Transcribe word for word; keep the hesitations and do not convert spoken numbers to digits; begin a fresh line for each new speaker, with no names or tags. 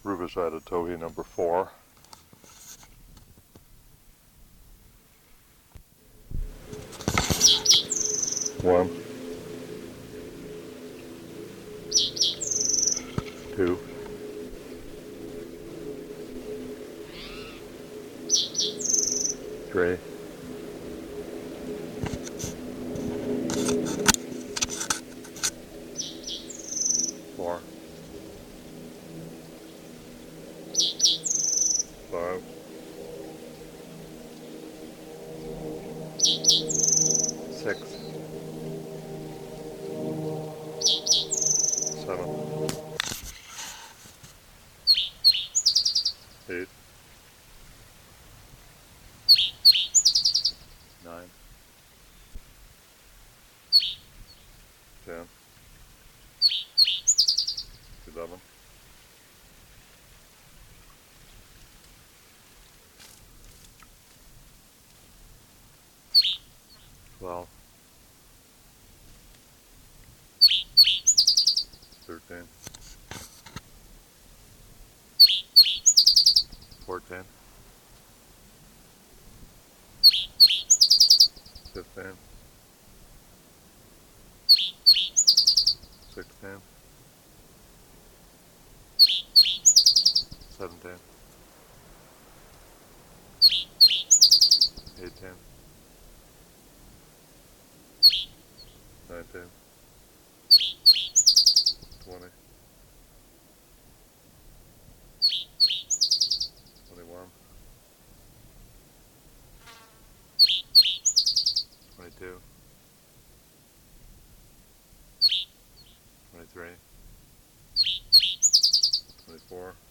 Rubus-sided towhee number four. One, two, three, four, five, six, seven, eight, nine, ten, eleven, twelve, thirteen, fourteen, fifteen, sixteen, seventeen, eighteen, nineteen, twenty, twenty-one, twenty-two, twenty-three, twenty-four,